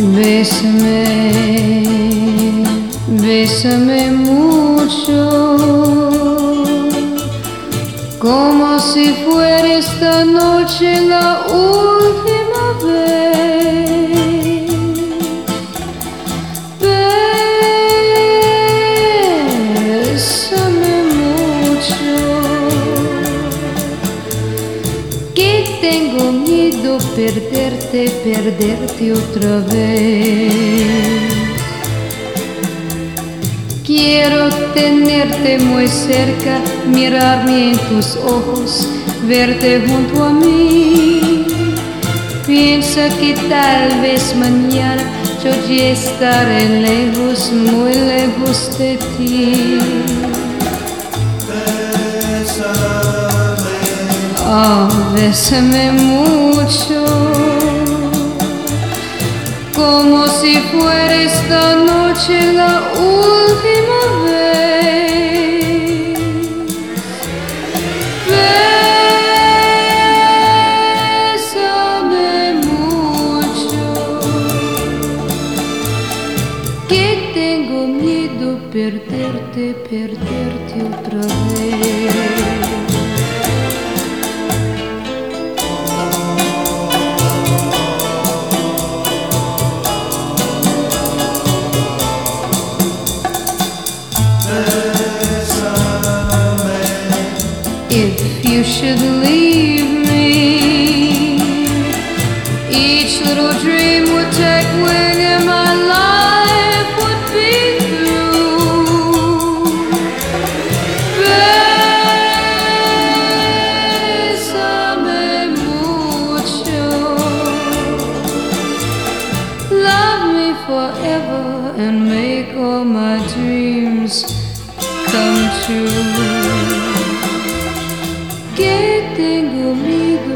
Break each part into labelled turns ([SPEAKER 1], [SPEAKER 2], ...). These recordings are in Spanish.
[SPEAKER 1] Bésame, bésame mucho, como si fuera esta noche la última vez. Bésame mucho, que tengo miedo perderte otra vez. Quiero tenerte muy cerca, mirarme en tus ojos, verte junto a mí. Piensa que tal vez mañana yo ya estaré lejos, muy lejos de ti. Oh, bésame mucho, como si fuera esta noche la última vez. Bésame mucho, que tengo miedo perderte otra vez. If you should leave me, each little dream would take wing and my life would be through. Bésame mucho, love me forever and make all my dreams come true. Que tengo miedo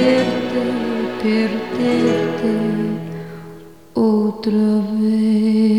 [SPEAKER 1] perderte otra vez.